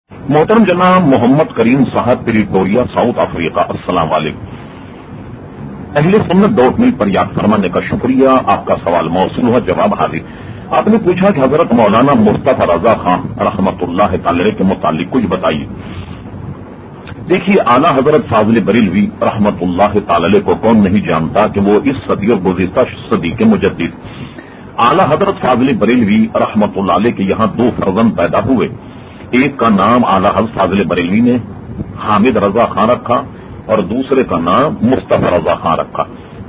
محترم جناب محمد کریم صاحب پریٹوریا ساؤتھ افریقہ، السلام علیکم۔ اہل سنت .نیٹ پر یاد فرمانے کا شکریہ۔ آپ کا سوال موصول ہوا، جواب حاضر۔ آپ نے پوچھا کہ حضرت مولانا مصطفی رضا خان رحمت اللہ تعالی کے متعلق کچھ بتائیے۔ دیکھیے، اعلیٰ حضرت فاضل بریلوی رحمت اللہ تعالی کو کون نہیں جانتا کہ وہ اس صدی اور گزشتہ صدی کے مجدد۔ اعلیٰ حضرت فاضل بریلوی رحمت اللہ علیہ کے یہاں دو فرزند پیدا ہوئے۔ ایک کا نام اعلیٰ حضرت فاضل بریلوی نے حامد رضا خان رکھا اور دوسرے کا نام مصطفی رضا خان رکھا۔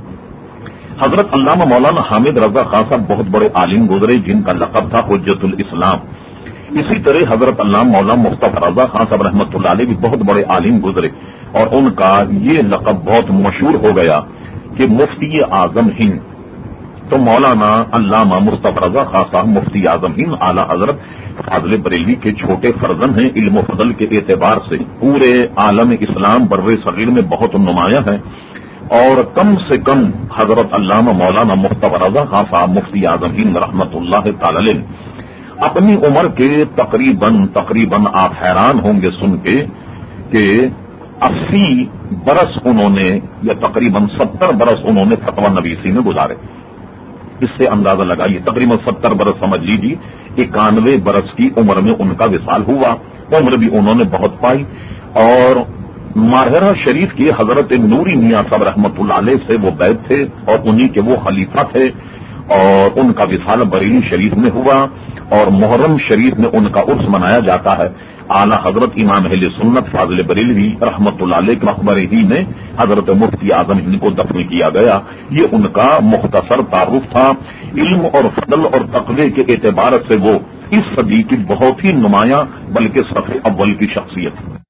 حضرت علامہ مولانا حامد رضا خان صاحب بہت بڑے عالم گزرے جن کا لقب تھا حجت الاسلام۔ اسی طرح حضرت علامہ مولانا مصطفی رضا خان صاحب رحمۃ اللہ علیہ بھی بہت بڑے عالم گزرے اور ان کا یہ لقب بہت مشہور ہو گیا کہ مفتی اعظم ہند۔ تو مولانا علامہ مصطفی رضا خان صاحب مفتی اعظم ہند اعلیٰ حضرت فاضل بریلوی کے چھوٹے فرزند ہیں۔ علم و فضل کے اعتبار سے پورے عالم اسلام بر صغیر میں بہت نمایاں ہیں، اور کم سے کم حضرت علامہ مولانا مصطفی رضا خان صاحب مفتی اعظم ہند رحمت اللہ تعالی علیہ اپنی عمر کے تقریباً آپ حیران ہوں گے سن کے کہ 80 برس انہوں نے یا تقریباً 70 برس انہوں نے فتویٰ نویسی میں گزارے۔ اس سے اندازہ لگائیے، تقریباً 70 برس سمجھ لیجیے، 91 برس کی عمر میں ان کا وصال ہوا۔ عمر بھی انہوں نے بہت پائی، اور ماہرہ شریف کی حضرت نوری میاں صاحب رحمۃ اللہ علیہ سے وہ بیعت تھے اور انہی کے وہ خلیفہ تھے، اور ان کا وصال بریلی شریف میں ہوا، اور محرم شریف میں ان کا عرس منایا جاتا ہے۔ اعلیٰ حضرت امام اہل سنت فاضل بریلوی رحمۃ اللہ علیہ کے مقبرے ہی میں حضرت مفتی اعظم ہند کو دفن کیا گیا۔ یہ ان کا مختصر تعارف تھا۔ علم اور فضل اور تقوی کے اعتبار سے وہ اس صدی کی بہت ہی نمایاں بلکہ صف اول کی شخصیت